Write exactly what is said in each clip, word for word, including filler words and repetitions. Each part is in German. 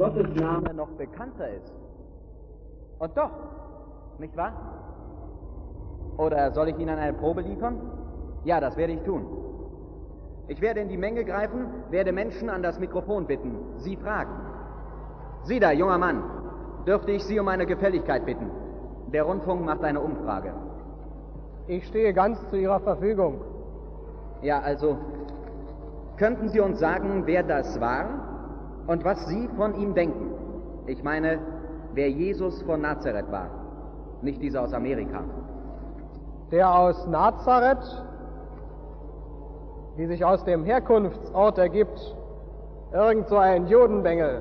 Gottes Name noch bekannter ist. Und doch, nicht wahr? Oder soll ich Ihnen eine Probe liefern? Ja, das werde ich tun. Ich werde in die Menge greifen, werde Menschen an das Mikrofon bitten, sie fragen. Sie da, junger Mann, dürfte ich Sie um eine Gefälligkeit bitten? Der Rundfunk macht eine Umfrage. Ich stehe ganz zu Ihrer Verfügung. Ja, also, könnten Sie uns sagen, wer das war und was Sie von ihm denken? Ich meine, wer Jesus von Nazareth war, nicht dieser aus Amerika. Der aus Nazareth, wie sich aus dem Herkunftsort ergibt, irgend so ein Judenbengel,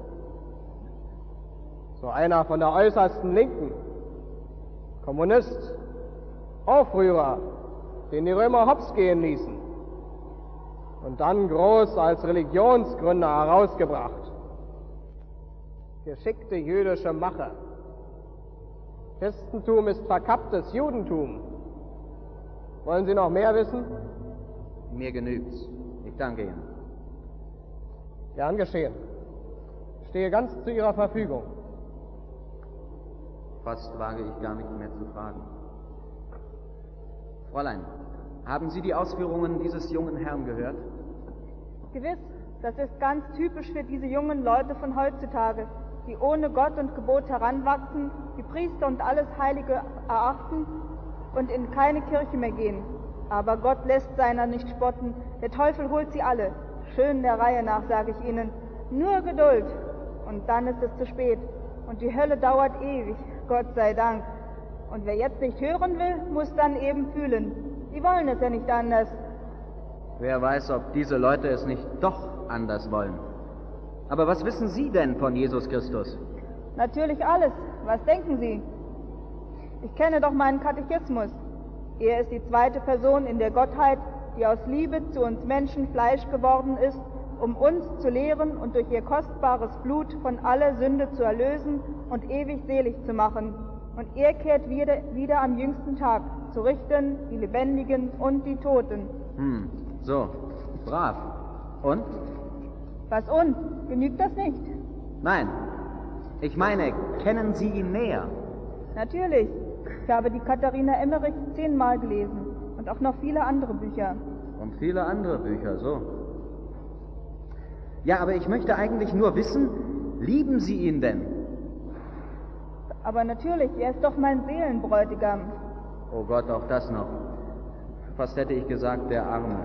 so einer von der äußersten Linken, Kommunist, Aufrührer, den die Römer hops gehen ließen und dann groß als Religionsgründer herausgebracht. Geschickte jüdische Macher. Christentum ist verkapptes Judentum. Wollen Sie noch mehr wissen? Mir genügt's. Ich danke Ihnen. Gern geschehen. Ich stehe ganz zu Ihrer Verfügung. Fast wage ich gar nicht mehr zu fragen. Fräulein, haben Sie die Ausführungen dieses jungen Herrn gehört? Gewiss, das ist ganz typisch für diese jungen Leute von heutzutage, die ohne Gott und Gebot heranwachsen, die Priester und alles Heilige erachten und in keine Kirche mehr gehen. Aber Gott lässt seiner nicht spotten, der Teufel holt sie alle. Schön der Reihe nach, sage ich Ihnen. Nur Geduld, und dann ist es zu spät. Und die Hölle dauert ewig, Gott sei Dank. Und wer jetzt nicht hören will, muss dann eben fühlen. Die wollen es ja nicht anders. Wer weiß, ob diese Leute es nicht doch anders wollen. Aber was wissen Sie denn von Jesus Christus? Natürlich alles. Was denken Sie? Ich kenne doch meinen Katechismus. Er ist die zweite Person in der Gottheit, die aus Liebe zu uns Menschen Fleisch geworden ist, um uns zu lehren und durch ihr kostbares Blut von aller Sünde zu erlösen und ewig selig zu machen. Und er kehrt wieder, wieder am jüngsten Tag, zu richten die Lebendigen und die Toten. Hm, so, brav. Und? Was und? Genügt das nicht? Nein, ich meine, kennen Sie ihn näher? Natürlich. Ich habe die Katharina Emmerich zehnmal gelesen und auch noch viele andere Bücher. Und viele andere Bücher, so. Ja, aber ich möchte eigentlich nur wissen, lieben Sie ihn denn? Aber natürlich, er ist doch mein Seelenbräutigam. Oh Gott, auch das noch. Fast hätte ich gesagt, der Arme.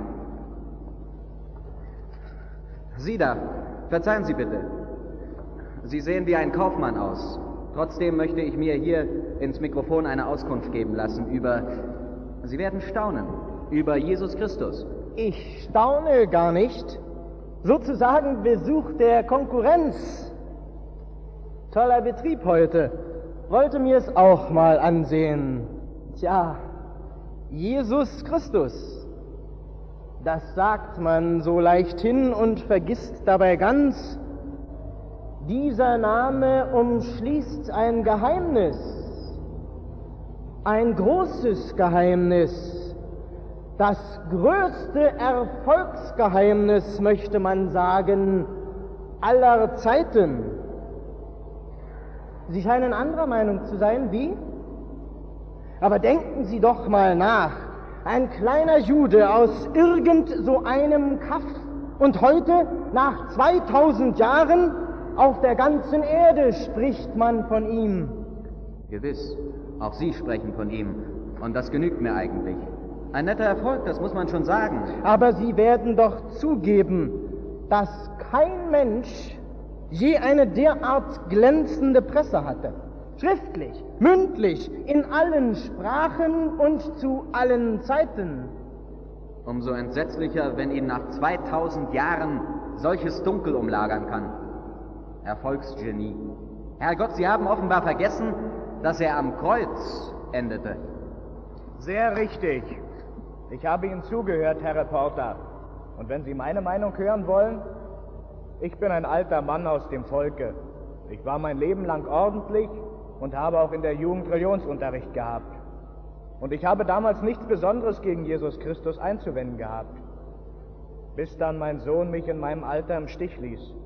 Sie da, verzeihen Sie bitte. Sie sehen wie ein Kaufmann aus. Trotzdem möchte ich mir hier ins Mikrofon eine Auskunft geben lassen über, Sie werden staunen, über Jesus Christus. Ich staune gar nicht. Sozusagen Besuch der Konkurrenz. Toller Betrieb heute. Wollte mir es auch mal ansehen. Tja, Jesus Christus. Das sagt man so leichthin und vergisst dabei ganz, dieser Name umschließt ein Geheimnis, ein großes Geheimnis, das größte Erfolgsgeheimnis, möchte man sagen, aller Zeiten. Sie scheinen anderer Meinung zu sein, wie? Aber denken Sie doch mal nach. Ein kleiner Jude aus irgend so einem Kaff und heute, nach zweitausend Jahren, auf der ganzen Erde spricht man von ihm. Gewiss, auch Sie sprechen von ihm. Und das genügt mir eigentlich. Ein netter Erfolg, das muss man schon sagen. Aber Sie werden doch zugeben, dass kein Mensch je eine derart glänzende Presse hatte. Schriftlich, mündlich, in allen Sprachen und zu allen Zeiten. Umso entsetzlicher, wenn ihn nach zweitausend Jahren solches Dunkel umlagern kann. Erfolgsgenie. Herrgott, Sie haben offenbar vergessen, dass er am Kreuz endete. Sehr richtig. Ich habe Ihnen zugehört, Herr Reporter. Und wenn Sie meine Meinung hören wollen, ich bin ein alter Mann aus dem Volke. Ich war mein Leben lang ordentlich und habe auch in der Jugend Religionsunterricht gehabt. Und ich habe damals nichts Besonderes gegen Jesus Christus einzuwenden gehabt, bis dann mein Sohn mich in meinem Alter im Stich ließ.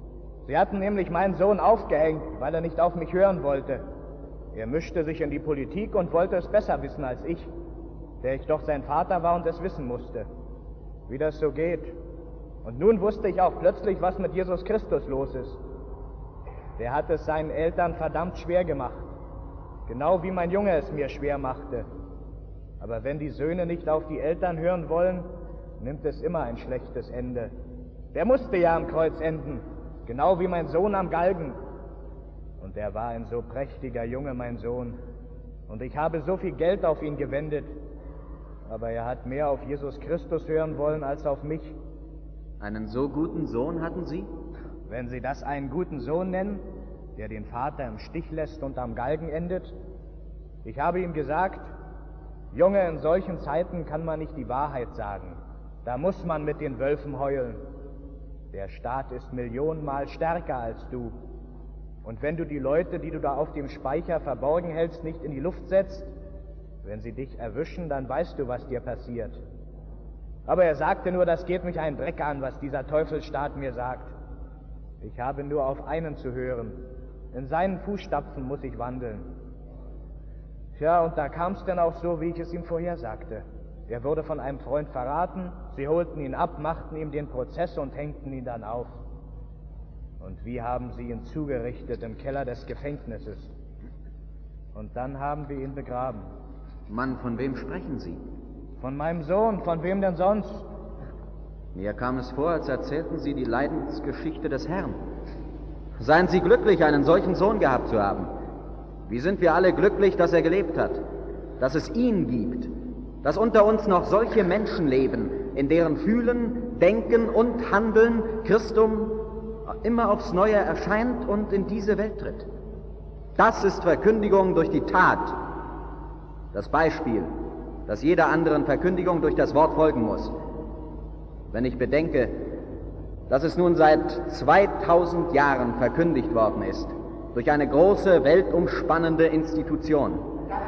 Sie hatten nämlich meinen Sohn aufgehängt, weil er nicht auf mich hören wollte. Er mischte sich in die Politik und wollte es besser wissen als ich, der ich doch sein Vater war und es wissen musste, wie das so geht. Und nun wusste ich auch plötzlich, was mit Jesus Christus los ist. Der hat es seinen Eltern verdammt schwer gemacht, genau wie mein Junge es mir schwer machte. Aber wenn die Söhne nicht auf die Eltern hören wollen, nimmt es immer ein schlechtes Ende. Der musste ja am Kreuz enden, genau wie mein Sohn am Galgen. Und er war ein so prächtiger Junge, mein Sohn. Und ich habe so viel Geld auf ihn gewendet. Aber er hat mehr auf Jesus Christus hören wollen als auf mich. Einen so guten Sohn hatten Sie? Wenn Sie das einen guten Sohn nennen, der den Vater im Stich lässt und am Galgen endet. Ich habe ihm gesagt, Junge, in solchen Zeiten kann man nicht die Wahrheit sagen. Da muss man mit den Wölfen heulen. Der Staat ist millionenmal stärker als du. Und wenn du die Leute, die du da auf dem Speicher verborgen hältst, nicht in die Luft setzt, wenn sie dich erwischen, dann weißt du, was dir passiert. Aber er sagte nur, das geht mich einen Dreck an, was dieser Teufelsstaat mir sagt. Ich habe nur auf einen zu hören. In seinen Fußstapfen muss ich wandeln. Tja, und da kam es dann auch so, wie ich es ihm vorhersagte. Er wurde von einem Freund verraten, sie holten ihn ab, machten ihm den Prozess und hängten ihn dann auf. Und wie haben sie ihn zugerichtet im Keller des Gefängnisses? Und dann haben wir ihn begraben. Mann, von wem sprechen Sie? Von meinem Sohn, von wem denn sonst? Mir kam es vor, als erzählten Sie die Leidensgeschichte des Herrn. Seien Sie glücklich, einen solchen Sohn gehabt zu haben. Wie sind wir alle glücklich, dass er gelebt hat, dass es ihn gibt, dass unter uns noch solche Menschen leben, in deren Fühlen, Denken und Handeln Christum immer aufs Neue erscheint und in diese Welt tritt. Das ist Verkündigung durch die Tat, das Beispiel, das jeder anderen Verkündigung durch das Wort folgen muss. Wenn ich bedenke, dass es nun seit zweitausend Jahren verkündigt worden ist, durch eine große, weltumspannende Institution.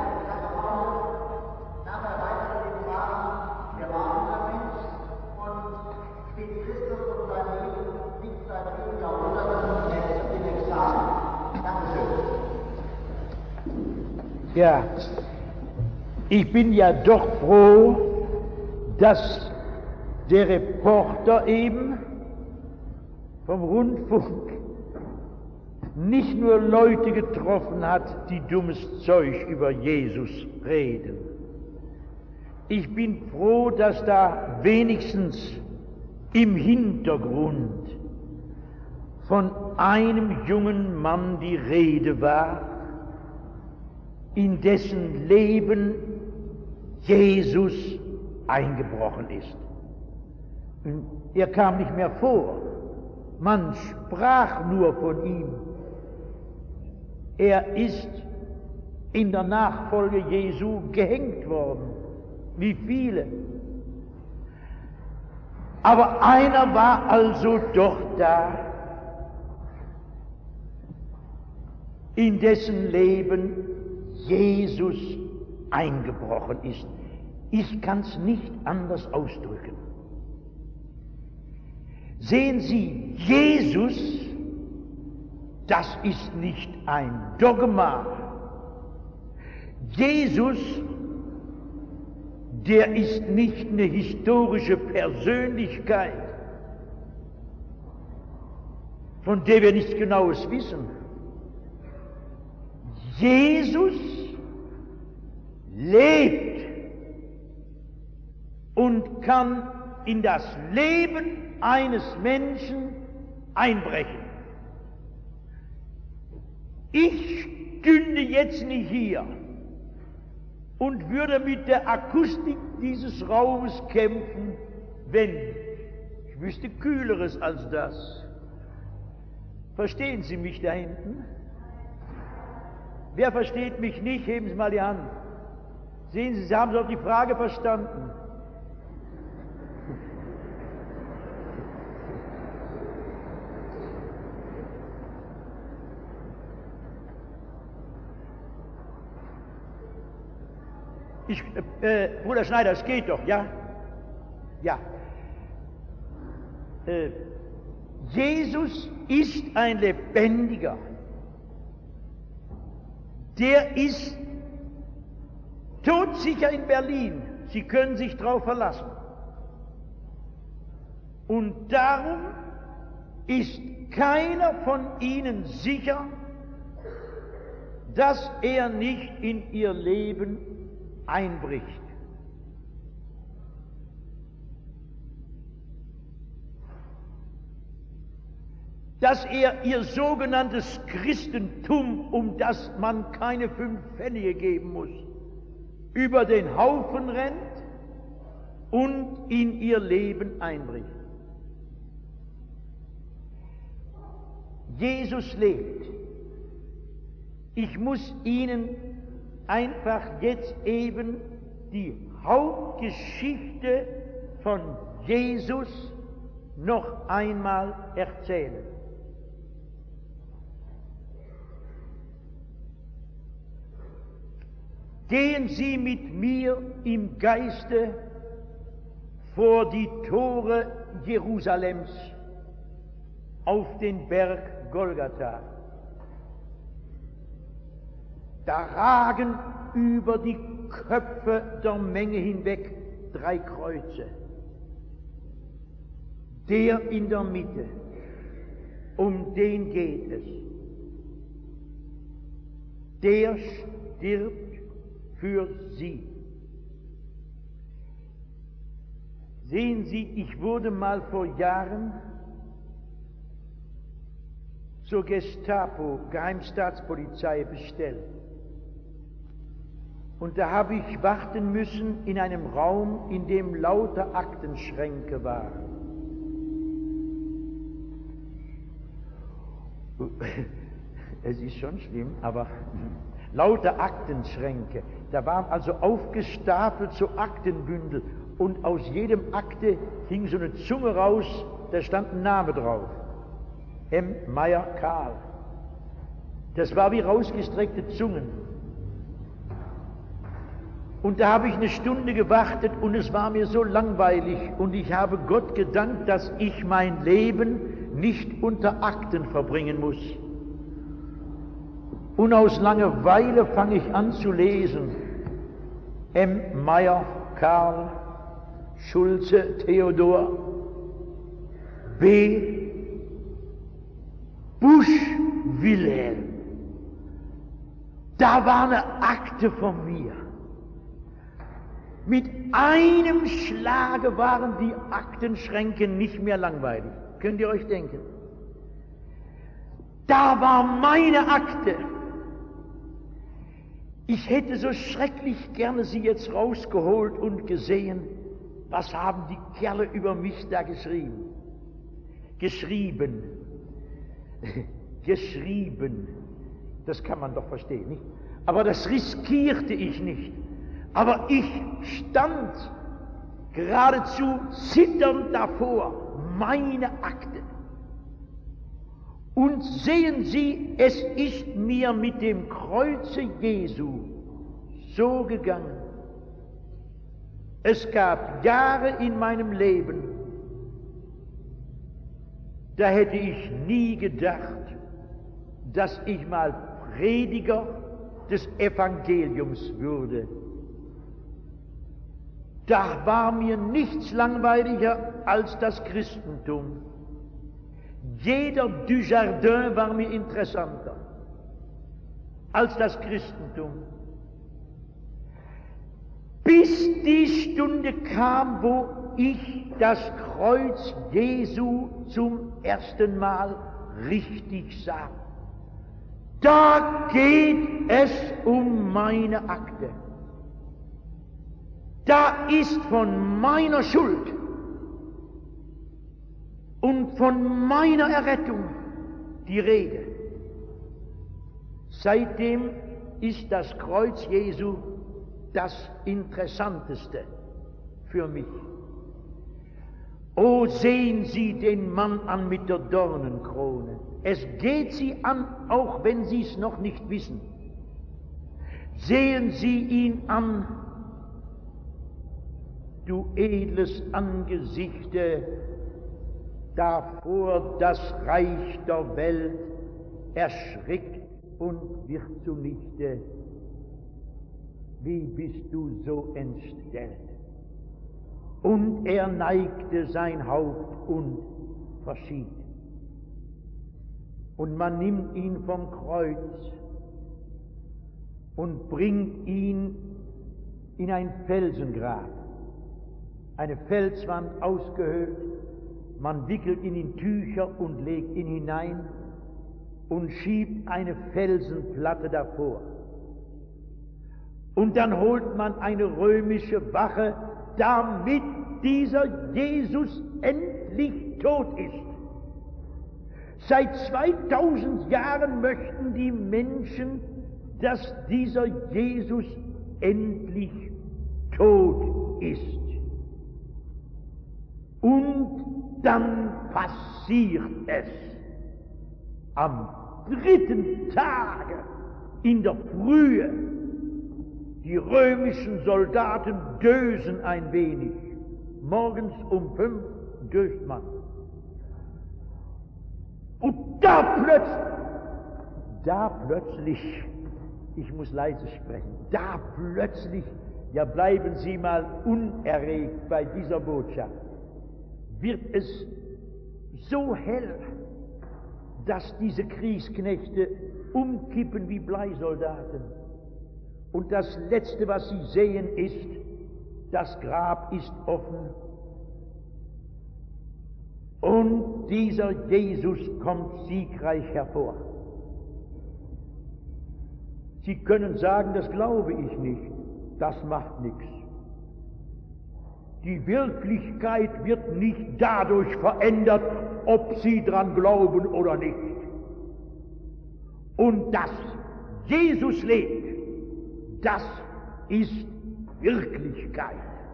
Ja, ich bin ja doch froh, dass der Reporter eben vom Rundfunk nicht nur Leute getroffen hat, die dummes Zeug über Jesus reden. Ich bin froh, dass da wenigstens im Hintergrund von einem jungen Mann die Rede war, in dessen Leben Jesus eingebrochen ist. Er kam nicht mehr vor, man sprach nur von ihm. Er ist in der Nachfolge Jesu gehängt worden, wie viele. Aber einer war also doch da, in dessen Leben Jesus eingebrochen ist. Ich kann es nicht anders ausdrücken. Sehen Sie, Jesus, das ist nicht ein Dogma. Jesus, der ist nicht eine historische Persönlichkeit, von der wir nichts Genaues wissen. Jesus lebt und kann in das Leben eines Menschen einbrechen. Ich stünde jetzt nicht hier und würde mit der Akustik dieses Raumes kämpfen, wenn ich wüsste Kühleres als das. Verstehen Sie mich da hinten? Wer versteht mich nicht? Heben Sie mal die Hand. Sehen Sie, Sie haben doch die Frage verstanden. Ich, äh, Bruder Schneider, es geht doch, ja? Ja. Äh, Jesus ist ein Lebendiger. Der ist todsicher in Berlin. Sie können sich darauf verlassen. Und darum ist keiner von ihnen sicher, dass er nicht in ihr Leben einbricht. Dass er ihr sogenanntes Christentum, um das man keine fünf Pfennige geben muss, über den Haufen rennt und in ihr Leben einbricht. Jesus lebt. Ich muss Ihnen einfach jetzt eben die Hauptgeschichte von Jesus noch einmal erzählen. Gehen Sie mit mir im Geiste vor die Tore Jerusalems auf den Berg Golgatha. Da ragen über die Köpfe der Menge hinweg drei Kreuze. Der in der Mitte, um den geht es. Der stirbt für Sie. Sehen Sie, ich wurde mal vor Jahren zur Gestapo, Geheimstaatspolizei, bestellt. Und da habe ich warten müssen in einem Raum, in dem lauter Aktenschränke waren. Es ist schon schlimm, aber lauter Aktenschränke. Da waren also aufgestapelt so Aktenbündel und aus jedem Akte hing so eine Zunge raus, da stand ein Name drauf. M. Meyer Karl. Das war wie rausgestreckte Zungen. Und da habe ich eine Stunde gewartet und es war mir so langweilig und ich habe Gott gedankt, dass ich mein Leben nicht unter Akten verbringen muss. Und aus Langeweile fange ich an zu lesen. M. Meyer Karl, Schulze Theodor, B. Busch Wilhelm. Da war eine Akte von mir. Mit einem Schlage waren die Aktenschränke nicht mehr langweilig. Könnt ihr euch denken? Da war meine Akte. Ich hätte so schrecklich gerne sie jetzt rausgeholt und gesehen, was haben die Kerle über mich da geschrieben. Geschrieben. Geschrieben. Das kann man doch verstehen, nicht? Aber das riskierte ich nicht. Aber ich stand geradezu zitternd davor, meine Akte. Und sehen Sie, es ist mir mit dem Kreuze Jesu so gegangen. Es gab Jahre in meinem Leben, da hätte ich nie gedacht, dass ich mal Prediger des Evangeliums würde. Da war mir nichts langweiliger als das Christentum. Jeder Dujardin war mir interessanter als das Christentum. Bis die Stunde kam, wo ich das Kreuz Jesu zum ersten Mal richtig sah. Da geht es um meine Akte. Da ist von meiner Schuld und von meiner Errettung die Rede. Seitdem ist das Kreuz Jesu das Interessanteste für mich. Oh, sehen Sie den Mann an mit der Dornenkrone. Es geht Sie an, auch wenn Sie es noch nicht wissen. Sehen Sie ihn an, du edles Angesichte, davor das Reich der Welt erschrickt und wird zunichte. Wie bist du so entstellt? Und er neigte sein Haupt und verschied. Und man nimmt ihn vom Kreuz und bringt ihn in ein Felsengrab, eine Felswand ausgehöhlt. Man wickelt ihn in Tücher und legt ihn hinein und schiebt eine Felsenplatte davor. Und dann holt man eine römische Wache, damit dieser Jesus endlich tot ist. Seit zweitausend Jahren möchten die Menschen, dass dieser Jesus endlich tot ist. Und dann passiert es. Am dritten Tage in der Frühe, die römischen Soldaten dösen ein wenig. Morgens um fünf döst man. Und da plötzlich, da plötzlich, ich muss leise sprechen, da plötzlich, ja bleiben Sie mal unerregt bei dieser Botschaft, wird es so hell, dass diese Kriegsknechte umkippen wie Bleisoldaten. Und das Letzte, was sie sehen, ist, das Grab ist offen. Und dieser Jesus kommt siegreich hervor. Sie können sagen, das glaube ich nicht. Das macht nichts. Die Wirklichkeit wird nicht dadurch verändert, ob Sie dran glauben oder nicht. Und dass Jesus lebt, das ist Wirklichkeit.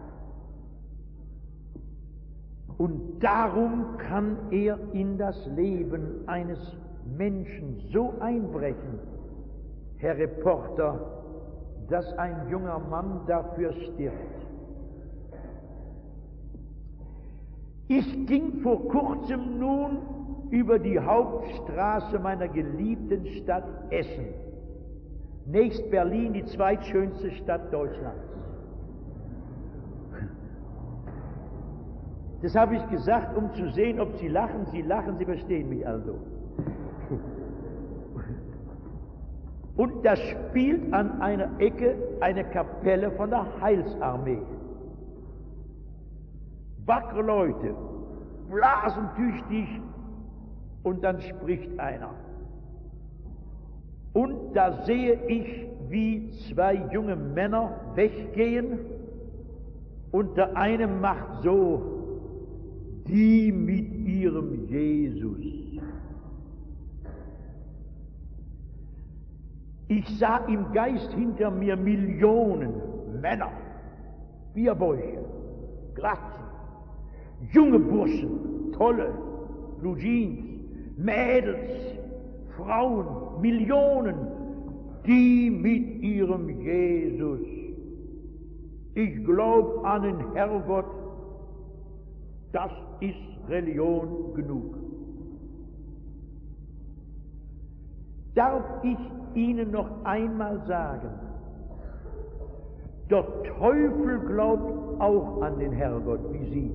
Und darum kann er in das Leben eines Menschen so einbrechen, Herr Reporter, dass ein junger Mann dafür stirbt. Ich ging vor kurzem nun über die Hauptstraße meiner geliebten Stadt Essen, nächst Berlin die zweitschönste Stadt Deutschlands. Das habe ich gesagt, um zu sehen, ob Sie lachen. Sie lachen, Sie verstehen mich also. Und da spielt an einer Ecke eine Kapelle von der Heilsarmee. Wackere Leute, blasentüchtig, und dann spricht einer. Und da sehe ich, wie zwei junge Männer weggehen, und der eine macht so, die mit ihrem Jesus. Ich sah im Geist hinter mir Millionen Männer, Bierbäuche, Glatzen, junge Burschen, tolle Blue Jeans, Mädels, Frauen, Millionen, die mit ihrem Jesus. Ich glaube an den Herrgott, das ist Religion genug. Darf ich Ihnen noch einmal sagen, der Teufel glaubt auch an den Herrgott wie Sie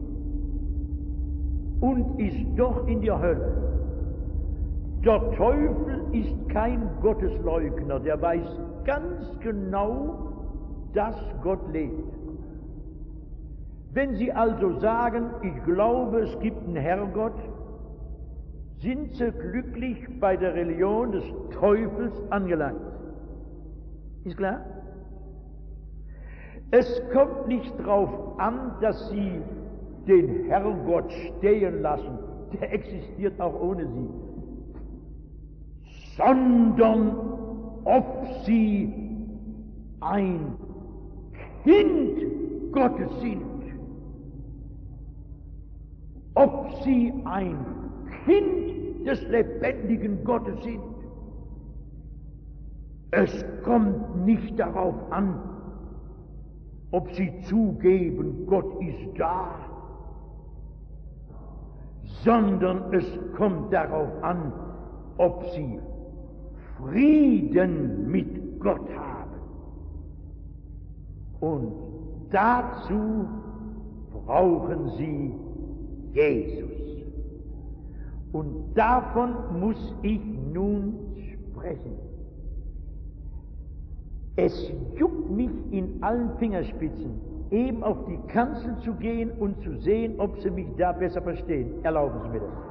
und ist doch in der Hölle. Der Teufel ist kein Gottesleugner, der weiß ganz genau, dass Gott lebt. Wenn Sie also sagen, ich glaube, es gibt einen Herrgott, sind Sie glücklich bei der Religion des Teufels angelangt. Ist klar? Es kommt nicht darauf an, dass Sie den Herrgott stehen lassen, der existiert auch ohne Sie, sondern ob Sie ein Kind Gottes sind, ob Sie ein Kind des lebendigen Gottes sind. Es kommt nicht darauf an, ob Sie zugeben, Gott ist da. sondern es kommt darauf an, ob sie Frieden mit Gott haben. Und dazu brauchen sie Jesus. Und davon muss ich nun sprechen. Es juckt mich in allen Fingerspitzen, eben auf die Kanzel zu gehen und zu sehen, ob Sie mich da besser verstehen. Erlauben Sie mir das.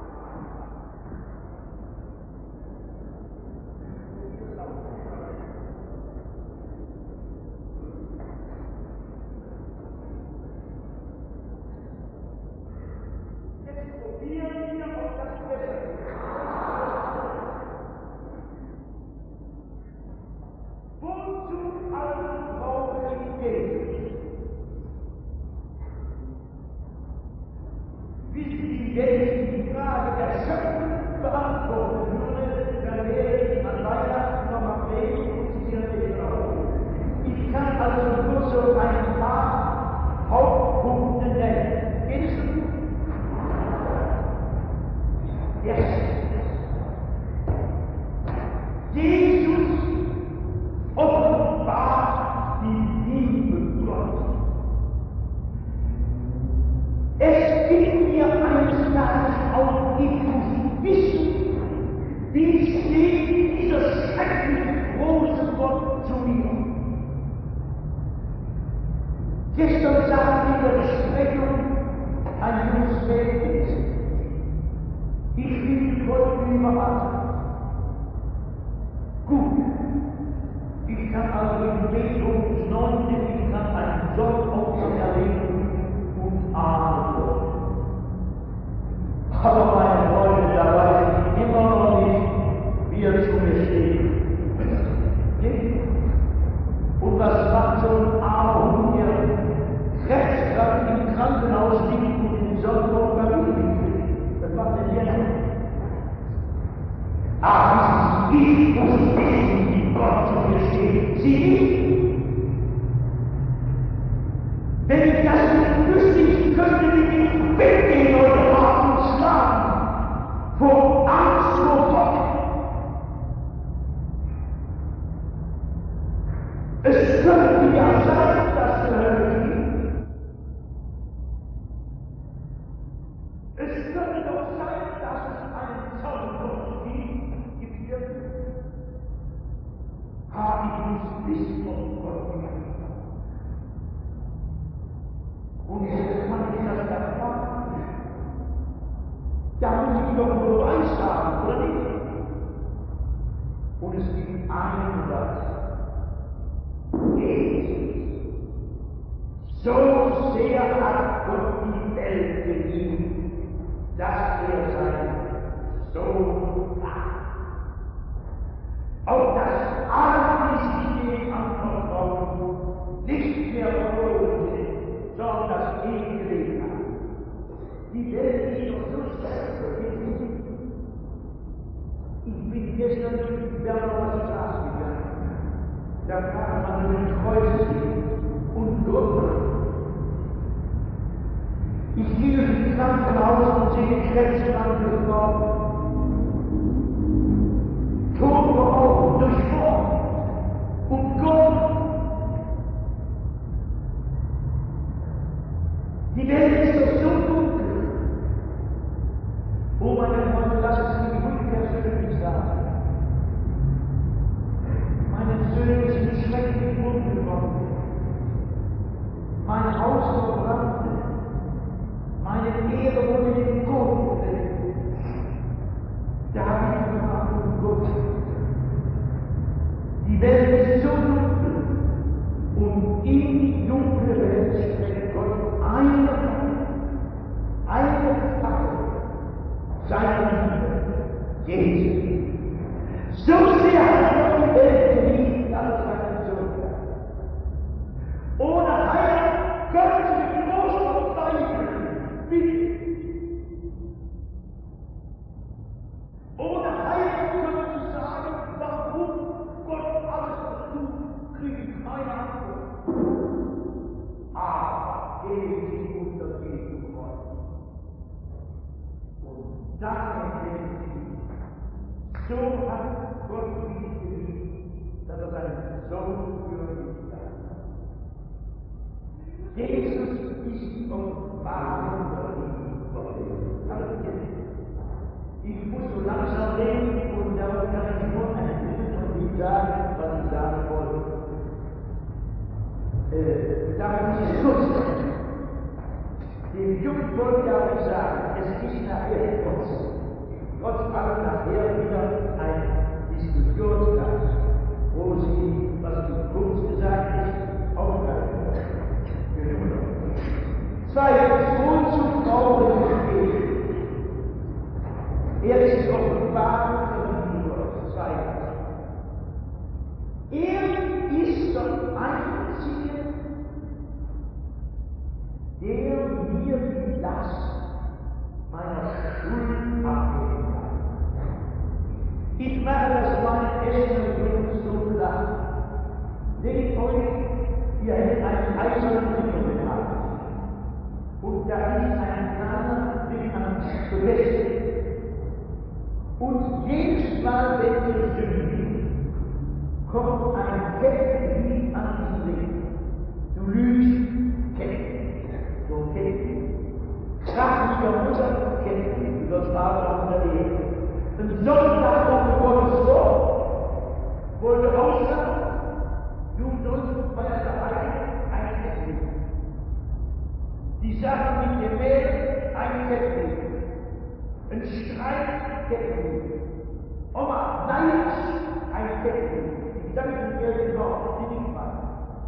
dann erkennen sie, so hat Gott mich geliebt, dass er seinen Sohn für mich gab. Jesus ist Offenbarung der Liebe Gottes. Ich muss so langsam reden und darum kann ich nur ein bisschen von dem sagen, was ich sagen wollte. Äh, damit muss ich Schluss machen. Dem jungen Volk darf ich sagen, es ist nachher trotz, trotz allem nachher wieder ein Diskussionsplatz, wo sie, was zu Kunst gesagt ist, aufgreifen wollen. Zweitens, wozu brauchen wir Gebet? Er ist offenbar für die Liebe. Zweitens, er ist der Einzige, der mir die Last meiner Schuld abnehmen kann. Ich mache das meinen Essen übrigens so klar. Seht euch, ihr hättet einen eisernen Ring in der Hand. Und da ist ein kleiner Ring an befestigt. Und jedes Mal, wenn ihr sündigt, kommt ein Kettenglied an diesen Ring. Du lügst, Ketten, so Ketten. Krachtiger Mutter, Ketten, über das Vater der Ehe. Ein Sonntag ohne Gottes Wort wollte aussagen, du sollst bei der Reihe ein Ketten. Die Sache mit dem Meer, ein Ketten. Ein Streit, Ketten. Oma, nein, ein Ketten. Ich danke dir genau, die nicht machen.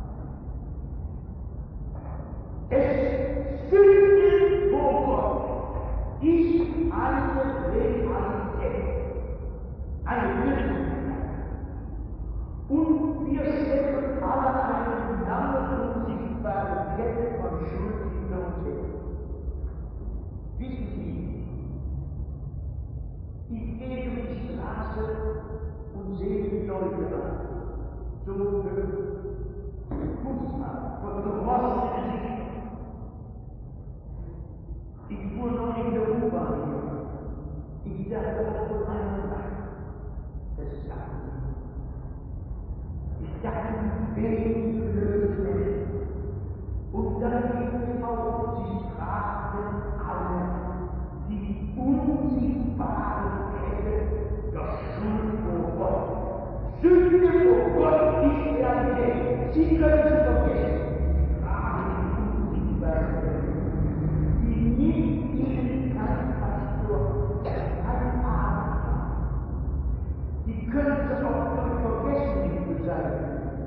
Es sündigt vor Gott ist eine Realität, eine Wirklichkeit. Und wir stecken alle eine lange unsichtbare Kette von Schuld hinter uns her. Wissen Sie, ich gehe über die Straße und sehe die Leute an. So Kunstmann, von so rosten Gesichtern. Ich fuhr noch in der U-Bahn hier. Ich dachte, das wohl einer lachen. Das sagt ich dachte, wen blöde Menschen. Und dann ging es auf, sie fragten alle, die unsichtbare Kette der Schuld vor Gott. Sünde vor Gott ist Realität. Sie können sie vergessen. Sie fragen die unsichtbare Kette, die nicht ihnen kein Pastor, kein Arzt haben. Sie können es auch nicht vergessen, nicht zu sein.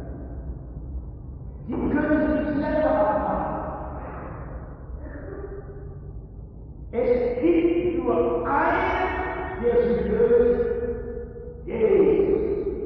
Sie können sich selber abmachen. Es gibt nur einen, der sie löst, Jesus.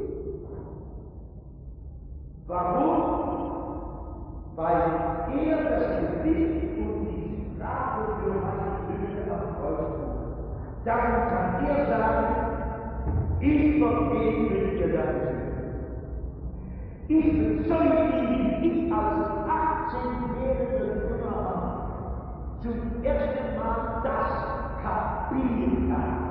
Warum? Weil er das Gedicht und die Strafe für meine Sünde am Kreuz tut. Darum kann er sagen, ich vergebe dir deine Sünde. Ich bezeuge ihn, ich als achtzehnjähriger junger Mann zum ersten Mal das kapieren kann.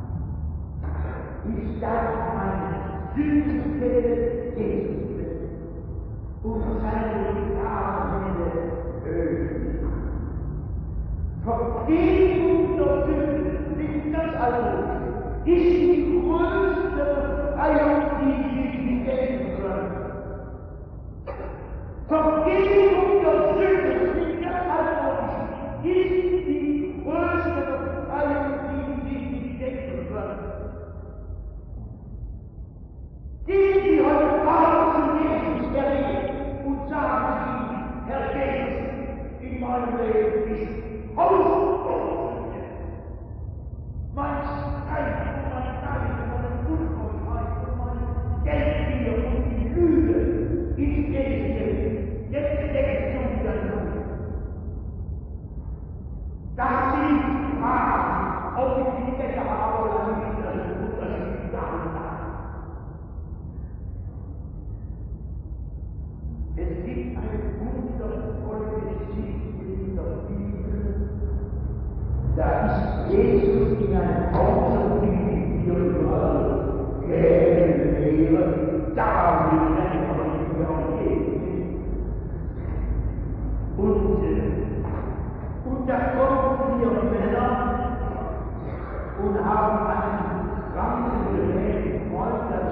Ich darf meine Sündenquelle Jesus bitten und seine Gnade hören. Vergebung der Sünden, nicht ganz allgemein, ist die größte Befreiung, die sich nicht denken können. Vergebung der Sünden, nicht ganz allgemein, ist die größte Befreiung, die sich nicht denken können. Die, die heute Abend zu Jesus erleben und sagen sie, Herr Jesus, in meinem Leben ist Ausbruch. Mein Streit und mein Neid und meine Unverschreitung und mein Geldgier und die Lüge ist Jesus. Jetzt denkst du wieder nur. Das sind Fragen, ob ich die Kette habe oder nicht, das ist unterschiedlich da und da. Es gibt eine wundervolle Geschichte in der Bibel. Da ist Jesus in ein meinem Hause bin ich hier überall. Gäbe, Lehre, da will ich einfach nicht mehr umgehen. Und, äh, und da kommen vier Männer und haben einen kranken, gelähmten Freund, das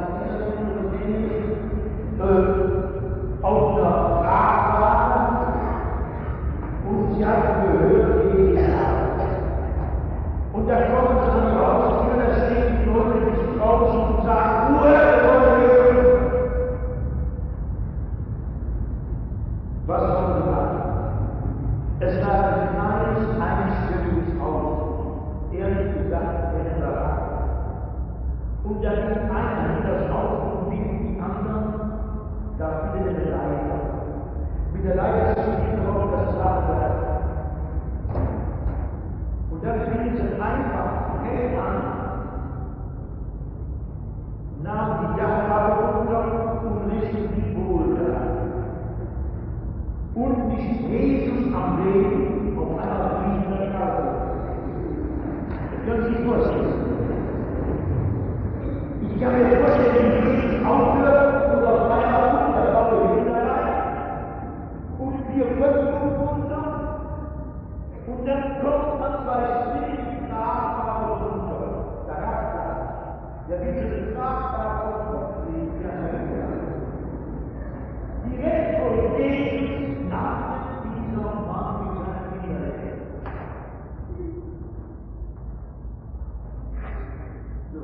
äh, auf der Radbahn, und sie haben gehört, wie ich sage. Und da kommen sie an die Haustür, da stehen die Leute bis draußen und sagen, Ruhe, Ruhe! Was soll man machen? Es war ein kleines, einstimmiges Haus. Ehrlich gesagt, er war. Und da ging einer in das Haus und wie die anderen, da fiel eine Leiter. Mit der Leiter stieg ich auf das Tragwerk. Und dann fing sie einfach hell an, nahm die Dachhaube runter und richtete die Bohle an. Und nicht Jesus am Leben auf einer riesigen Karte. Das können Sie sich vorstellen. Ich kann mir vorstellen, wie Jesus aufhört und auf einer Unterbauer hinein und vier Köpfe runter und dann kommt man zwei Zwillinge Nachbarn runter. Da gab es das. Der diese Nachbarn runter, die direkt vor Jesus nannte dieser Mann mit seinen Kindern. So.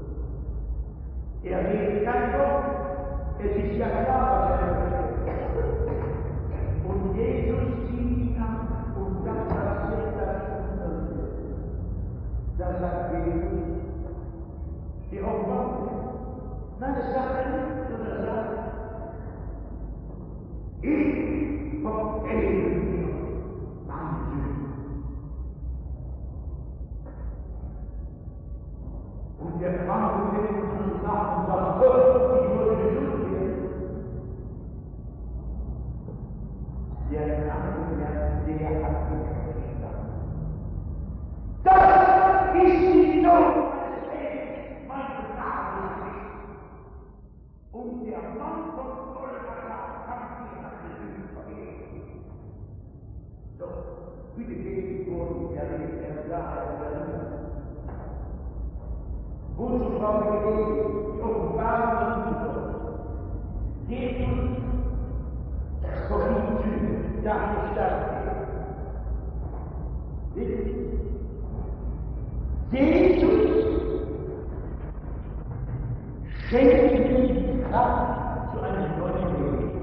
Er redet kein Wort, es ist ja klar, was er redet. Und Jesus zieht ihn an und dann passiert das Wunderliche. Da sagt Jesus, die Augen, nein, das sagt er nicht, sondern er sagt, ich vergebe dir meine Sünden. Und der Kranke wird uns nach und sagt, Gott, ich wurde gesund werden. Der Kranke, der, der hat mich verstanden. Das ist die Not meines Lebens, mein Gnade. Und der Mann von Golgatha kann mir meine Sünden vergeben. So, bitte geht vor die Herrin, er sah, er sah. Wozu brauchen wir Jesus? Die Offenbarung des Gott. Jesus vergibt Sünden, dafür stark. Jesus schenkt mir die Kraft zu einem neuen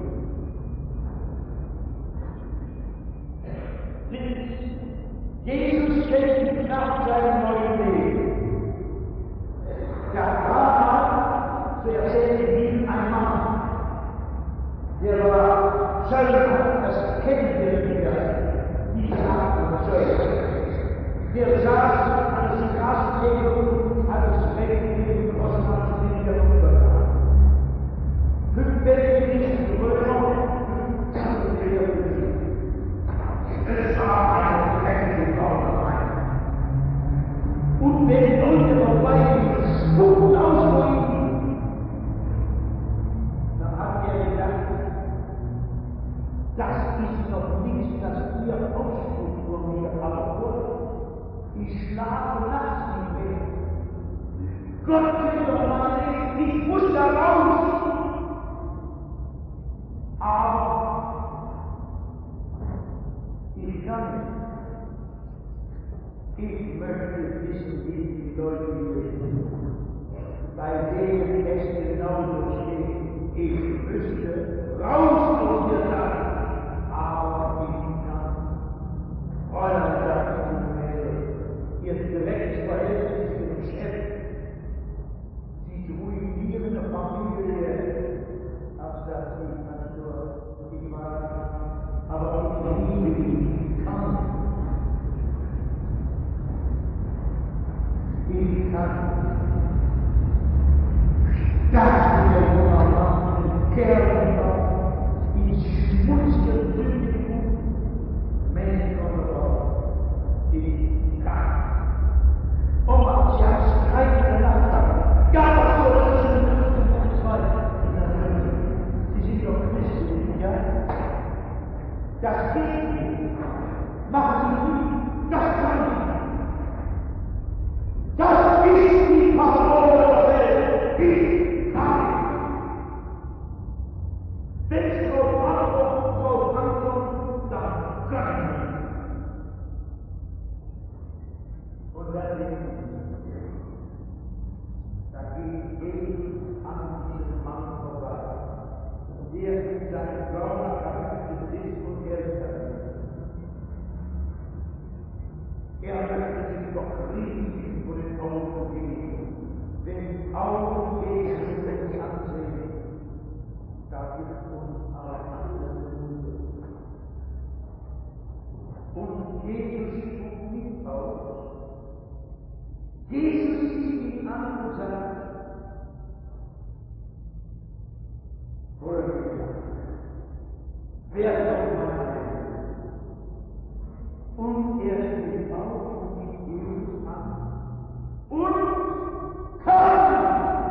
Leben. Jesus schenkt die Kraft zu einem neuen Leben. Da war, so erzählte ihm ein Mann, der war Söldner, das kennen wir wieder, diese Art von Söldner. Der saß an der Straßenregelung, hat es weggegeben, was man in der Untergang. Fünf weltliche Römer, fünf Lehrbrüche. Es war eine schreckliche Brauerei. Und wenn Leute vorbeigingen, Spucken ausruhen, dann hat er gedacht, das ist noch nichts, das ihr ausspuckt von mir, aber Gott, ich schlafe nachts nicht mehr. Gott will doch mein Leben, ich muss da raus. Aber ich kann nicht. Ich möchte wissen, wie die Leute leben. Bei denen es genauso steht, ich müsste raus aus der Sache, aber ich kann. Fräulein sagt mir, ihr direktes Verhältnis mit dem Chef, sie ruinieren eine Familie, absagt die Natur, ich weiß, aber ich liebe ihn, ich kann. Ich kann. Das ist der Wundermann, Kerl, die schmutzige Sündigung, Mensch und Frau, die kann. seinen Körper verpflichtet ist und er ist er möchte sich doch riesig vor den Augen geben, wenn die Augen Jesus sich ansehen, da ist uns aber alles Gute. Und Jesus spuckt nicht aus. Jesus sieht ihn an und sagt, folge mir, wer soll mein Heil? Und er steht auf und sieht Jesus an und kann!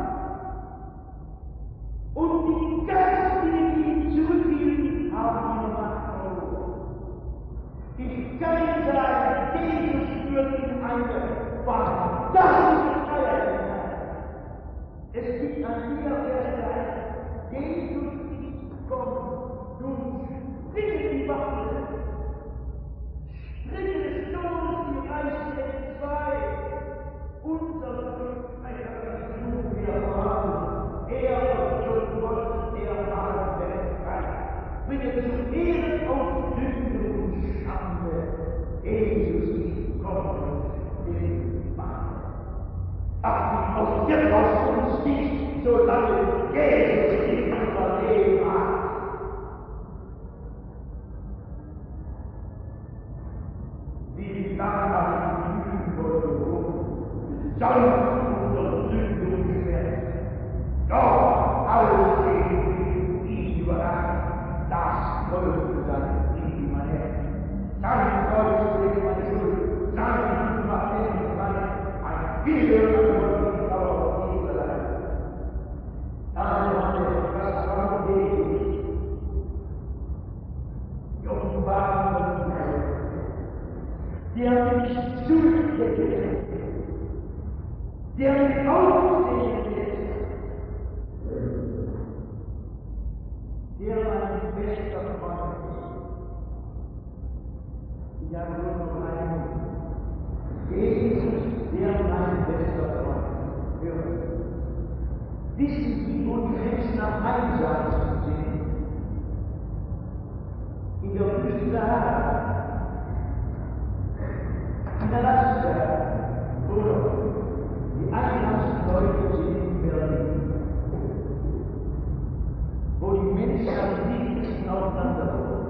Und die Geistigen, die ihn zurückhielten, haben ihre Macht verloren. Ich kann Ihnen sagen, Jesus führt in eine fantastische Freiheit hinein. Es gibt ein Lieder, der sagt, Jesus ist Gott, nun springen die Waffen, springen des Todes die Reiche entzwei, unser Fürstreicher ist nur der Mann, er wird schon Gott, der Mann der Freiheit, bringe zu Ehren aus Sünde und Schande, Jesus ist Gott, den Mann. Ach, aus dir aus uns nicht, solange Jesus in unser Leben hat. Wie lange habe ich die Lügen verloren, sanft unter Sünde und Schmerz. Doch alles geht ihn überrascht, das wollte sein in mein Herz. Dann soll ich meine Schuld, dann macht er mich frei, ein Widerstand. Der mich zurückgekehrt, der mich aufstehen lässt, der mein bester Freund ist. Ich habe nur noch einen. Jesus, der mein bester Freund ist. Wissen Sie, wo die Menschen am einsamsten sind? In der Wüste Sahara. In der Laster, oder die einfachsten Leute sind in Berlin, wo die Menschen am dicksten aufeinander wohnen.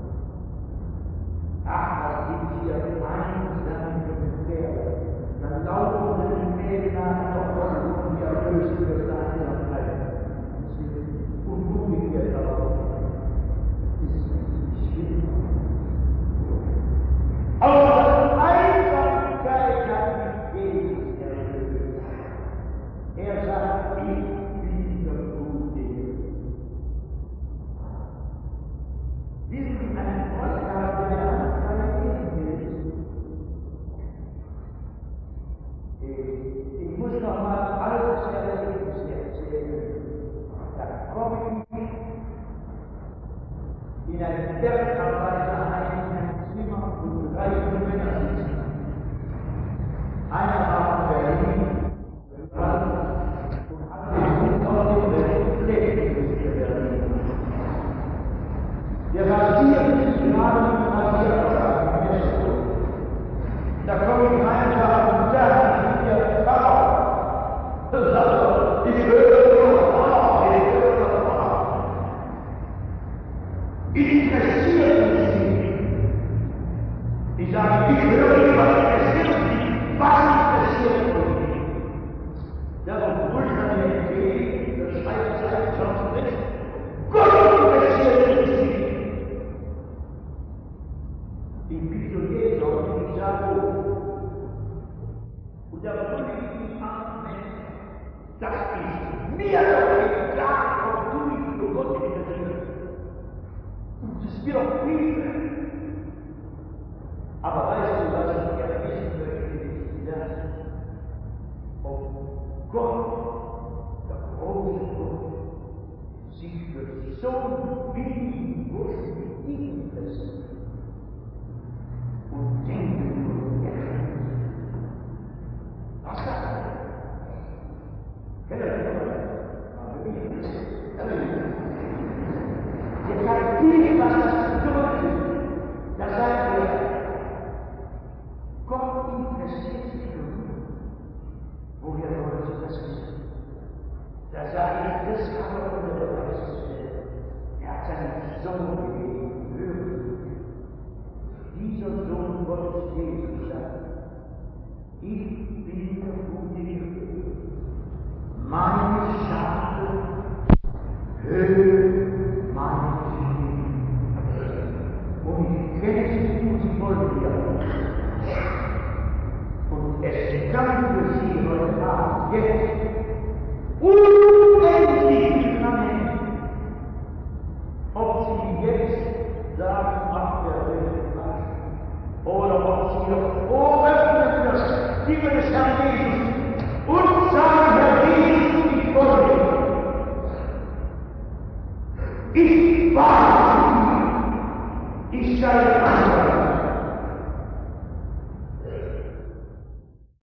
Ach, was gibt hier einsame Gefährde, dann laufen sie mehr nach noch und die erlösen für seine Einsamkeit. Und umgekehrt auch. Das ist nicht schlimm. Aber er sagt, ich bin der Gute. Wissen Sie, einen Podcast, der hat keine Ehren. Ich muss noch mal alles Erlebnis erzählen. Da komme ich in ein Bergarbeiterheim in ein Zimmer, wo drei Männer sitzen. Einer war von Berlin, der rasiert sich gerade mit dem Rasierapparat. Da komme ich rein und sage, da ist der Frau. Das sagt er, ich höre nur Frau, ich höre nur Frau. Ich interessiere mich nicht. Ich sage, ich höre nicht, was interessiert mich. Was interessiert mich? Darum ruhig an mir entgegen, das schreibt Zeit schon nicht. Gott interessiert mich nicht. Ich bin so jetzt auch und ich sage, und da wollte ich mich an, das ist mir doch egal, ob du mich für Gott interessierst. Und es ist mir doch viel. Aber weißt du, was ich gerne wissen möchte, ist das, ob Gott, der große Gott, sich für so einen billigen Burschen wie dich interessiert. Und denken und erkennen. Was sagt er? Kennt ihr das? Aber wie ist es? viel, was das bedeutet, da sagt er, Gott interessiert sich für mich. Woher wollen Sie das wissen? Da sage ich, das kann er unter Beweis stellen. Er hat seinen Sohn gegeben, hören Sie. Dieser Sohn Gottes Jesus sagt, ich bin der gute Hirte. Meine Schafe hören meine Stimme. Und ich kenne sie und sie wollen mir. Und es kann für sie heute Abend jetzt unendlich lange, ob sie jetzt sagen, ach, der Welt Quatsch, oder ob sie ihr Ohr öffnen das Stimme des Herrn Jesus und sagen, Herr Jesus, ich folge dir. Ich war, ich sei